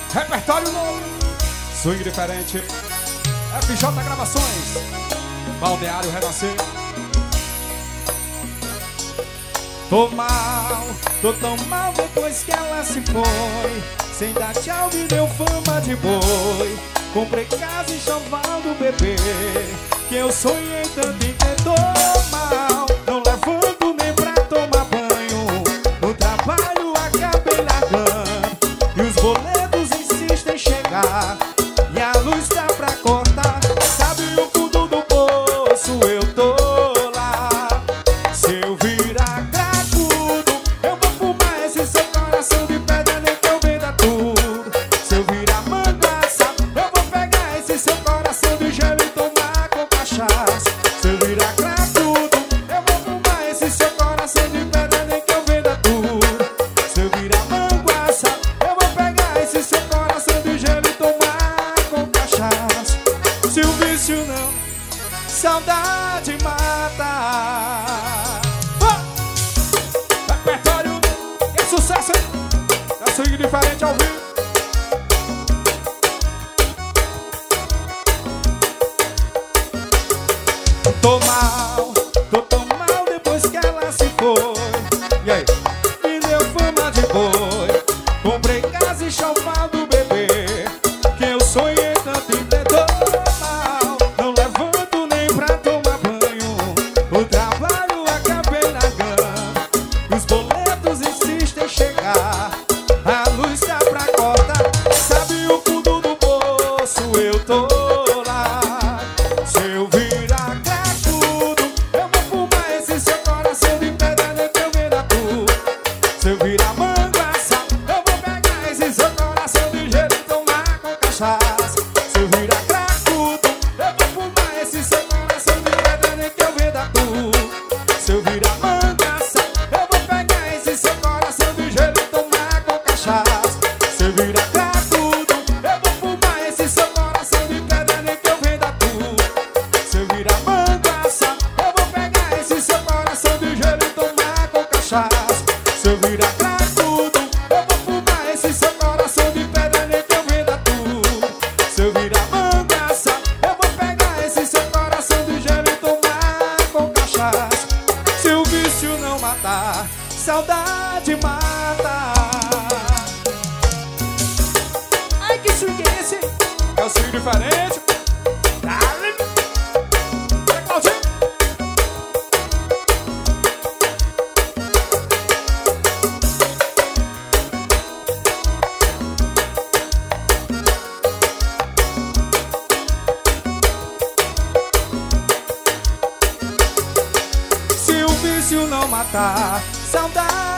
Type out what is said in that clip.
Repertório novo, swing diferente. FJ Gravações, Balneário Renascer. Tô tão mal depois que ela se foi. Sem dar tchau me deu fama de boi. Comprei casa e choval do bebê, que eu sonhei tanto em ter. Tô mal, não levanto nem pra tomar banho. No trabalho acabei largando, e os boletos insistem em chegar, e a luz tá pra cortar. Sabe o fundo do poço, eu tô lá. Se eu virar cracudo, eu vou fumar esse seu coração de pedra, nem que eu venda tudo. Se eu virar manguaça, eu vou pegar esse seu coração de gelo e tomar com cachaça. Se eu virar cracudo, eu vou fumar esse seu coração de pedra, nem que eu venda tudo. Se eu virar manguaça, eu vou pegar esse seu coração de gelo e tomar com cachaça. Se o vício não, saudade mata. Repertório, que sucesso, hein? É swing diferente ao vivo. Tô tão mal depois que ela se foi. E aí? Me deu fama de boi. Comprei casa e choval do bebê, que eu sonhei tanto em ter. Tô mal, não levanto nem pra tomar banho. O trabalho acabei largando, os boletos insistem em chegar, a luz tá pra cortar. Sabe o fundo do poço, eu tô lá. Se eu virar cracudo, eu vou fumar esse seu coração de pedra, nem que eu venda tudo. Se eu virar manguaça, eu vou pegar esse seu coração de gelo e tomar com cachaça. Se eu virar cracudo, eu vou fumar esse seu coração de pedra, nem que eu venda tudo. Se eu virar manguaça, eu vou pegar esse seu coração de gelo e tomar com cachaça. Se eu virar cracudo, eu vou fumar esse seu coração de pedra, nem que eu venda tudo. Se eu virar manguaça, eu vou pegar esse seu coração de gelo e tomar com cachaça. Se eu virar cracudo, eu vou fumar esse seu coração de pedra, nem que eu venda tudo. Se eu virar manguaça, eu vou pegar esse seu coração de gelo e tomar com cachaça. Se o vício não matar, saudade mata. Ai, que swing é esse? É o swing diferente. Dale. Vai, Claudinho. Se o vício não matar, saudade